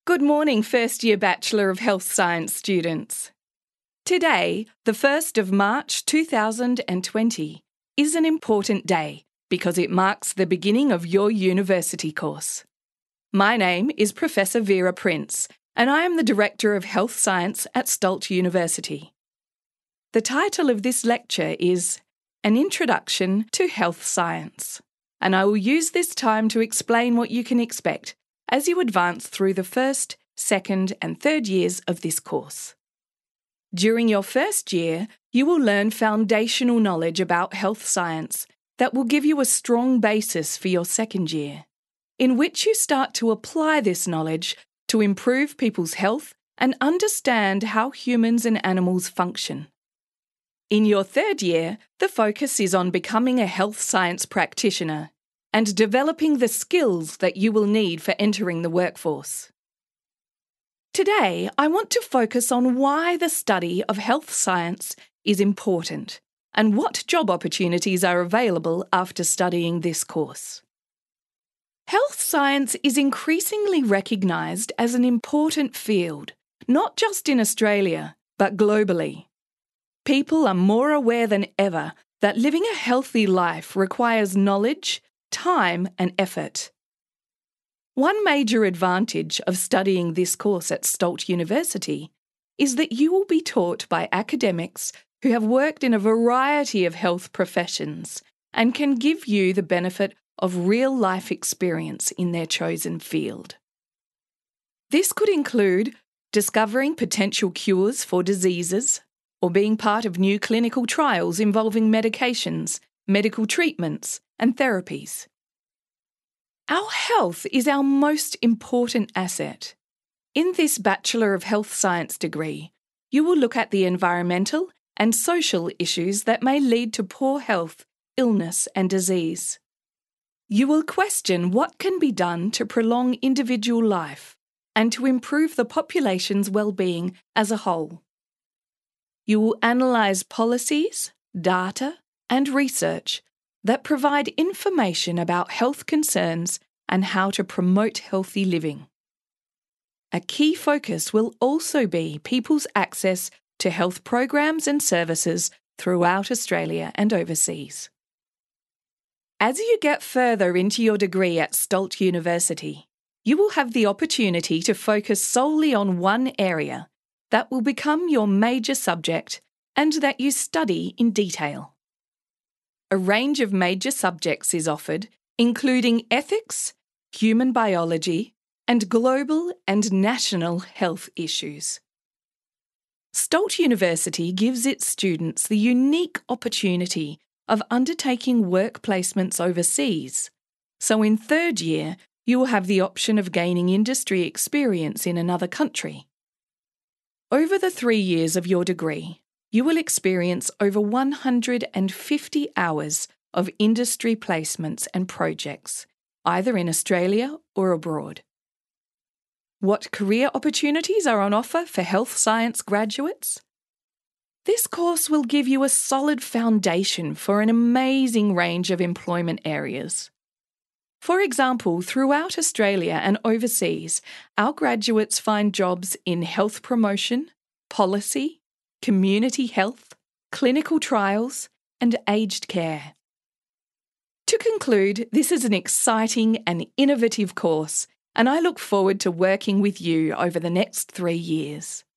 Good morning, first year Bachelor of Health Science students. Today, the 1st of March 2020, is an important day because it marks the beginning of your university course. My name is Professor Vera Prince, and I am the Director of Health Science at Sturt University. The title of this lecture is An Introduction to Health Science, and I will use this time to explain what you can expect as you advance through the first, second, and third years of this course. During your first year, you will learn foundational knowledge about health science that will give you a strong basis for your second year, in which you start to apply this knowledge to improve people's health and understand how humans and animals function. In your third year, the focus is on becoming a health science practitioner and developing the skills that you will need for entering the workforce. Today, I want to focus on why the study of health science is important and what job opportunities are available after studying this course. Health science is increasingly recognised as an important field, not just in Australia, but globally. People are more aware than ever that living a healthy life requires knowledge, time, and effort. One major advantage of studying this course at Sturt University is that you will be taught by academics who have worked in a variety of health professions and can give you the benefit of real-life experience in their chosen field. This could include discovering potential cures for diseases or being part of new clinical trials involving medications, medical treatments, and therapies. Our health is our most important asset. In this Bachelor of Health Science degree, you will look at the environmental and social issues that may lead to poor health, illness, and disease. You will question what can be done to prolong individual life and to improve the population's well-being as a whole. You will analyse policies, data, and research that provide information about health concerns and how to promote healthy living. A key focus will also be people's access to health programs and services throughout Australia and overseas. As you get further into your degree at Sturt University, you will have the opportunity to focus solely on one area that will become your major subject and that you study in detail. A range of major subjects is offered, including ethics, human biology, and global and national health issues. Sturt University gives its students the unique opportunity of undertaking work placements overseas. So in third year, you will have the option of gaining industry experience in another country. Over the 3 years of your degree, you will experience over 150 hours of industry placements and projects, either in Australia or abroad. What career opportunities are on offer for health science graduates? This course will give you a solid foundation for an amazing range of employment areas. For example, throughout Australia and overseas, our graduates find jobs in health promotion, policy, community health, clinical trials, and aged care. To conclude, this is an exciting and innovative course, and I look forward to working with you over the next 3 years.